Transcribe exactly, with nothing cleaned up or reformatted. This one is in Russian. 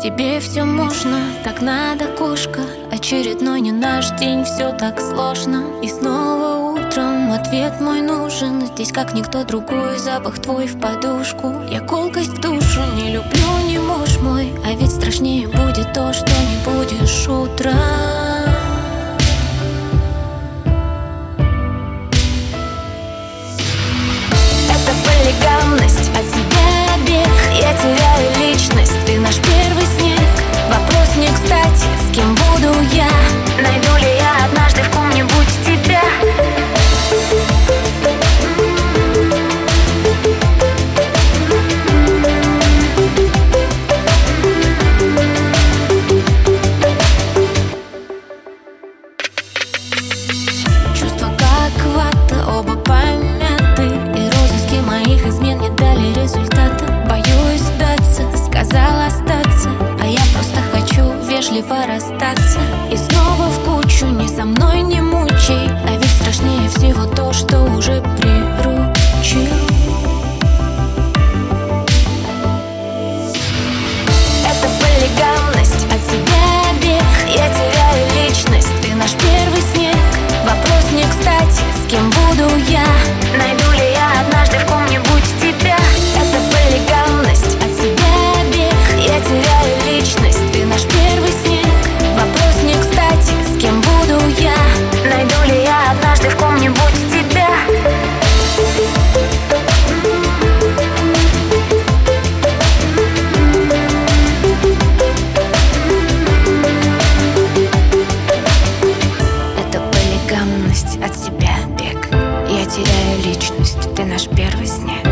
Тебе все можно, так надо, кошка. Очередной не наш день, все так сложно. И снова утром ответ мой нужен. Здесь как никто другой, запах твой в подушку. Я колкость в душу не люблю, не муж мой. А ведь страшнее будет то, что не будешь утром. Это полигамность, от себя бег. Я теряю личность, ты наш первый снег. Вопрос не кстати, с кем буду я? Найду ли я однажды в ком-нибудь тебя? Чувства как вата, оба помяты. И розыски моих измен не дали результата. Боюсь сдаться, сказал остаться, а я просто хочу вежливо расстаться. И снова в кучу, ни со мной не мучай. А ведь страшнее всего то, что уже приручил. Это полигамность, от себя бег. Я теряю личность, ты наш первый снег. Вопрос не кстати, с кем буду я? Найду ли я однажды в ком-нибудь тебя? Это полигамность, от себя бег. Я теряю личность, ты наш первый снег. Вопрос не кстати, с кем буду я? Найду ли я однажды в ком-нибудь тебя? Это полигамность, от себя бег. Я теряю личность, ты наш первый снег.